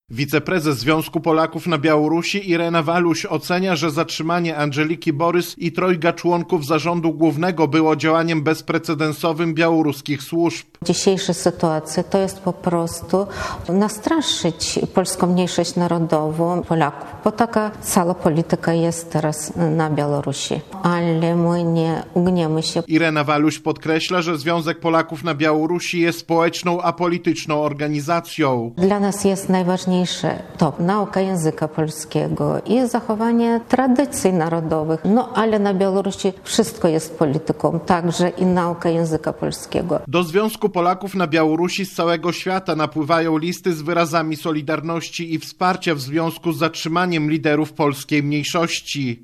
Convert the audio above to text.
Wiceprezes Związku Polaków na Białorusi Irena Waluś ocenia, że zatrzymanie Andżeliki Borys i trojga członków zarządu głównego było działaniem bezprecedensowym białoruskich służb. Dzisiejsza sytuacja to jest po prostu nastraszyć polską mniejszość narodową, Polaków, bo taka cała polityka jest teraz na Białorusi. Ale my nie ugniemy się. Irena Waluś podkreśla, że Związek Polaków na Białorusi jest społeczną, apolityczną organizacją. Dla nas jest najważniejsze to nauka języka polskiego i zachowanie tradycji narodowych. Ale na Białorusi wszystko jest polityką, także i nauka języka polskiego. Do Związku Polaków na Białorusi z całego świata napływają listy z wyrazami solidarności i wsparcia w związku z zatrzymaniem liderów polskiej mniejszości.